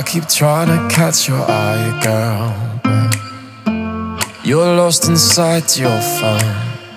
keep trying to catch your eye, girl, but you're lost inside your phone.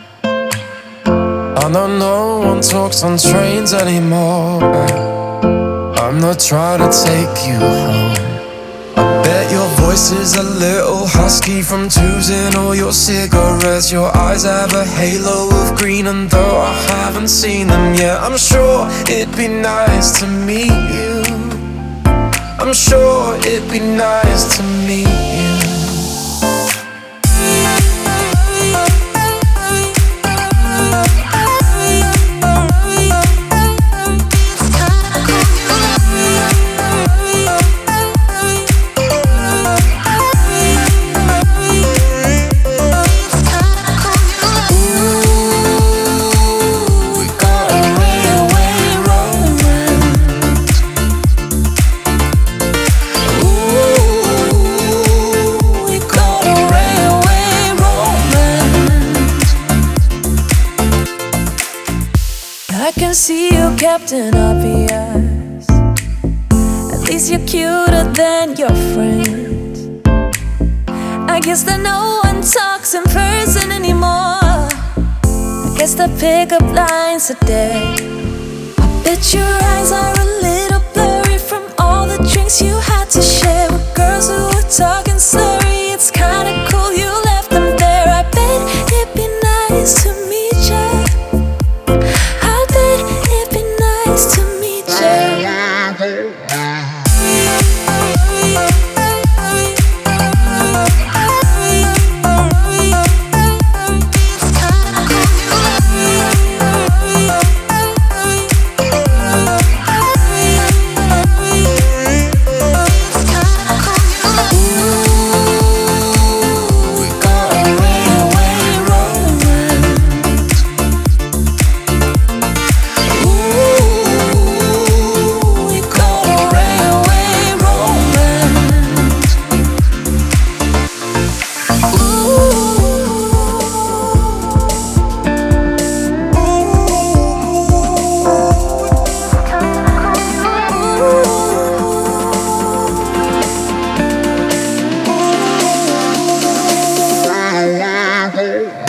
I know no one talks on trains anymore, but I'm not trying to take you home. I bet your voice is a little husky from choosing all your cigarettes. Your eyes have a halo of green, and though I haven't seen them yet, I'm sure it'd be nice to meet you. I'm sure it'd be nice to meet you. I can see you, Captain Obvious. At least you're cuter than your friends. I guess that no one talks in person anymore. I guess the pickup lines are dead. I bet your eyes are a little blurry from all the drinks you had to share with girls who were talking slurry. It's kinda cool you left them there. I bet it'd be nice to meet you. To meet you. Hey.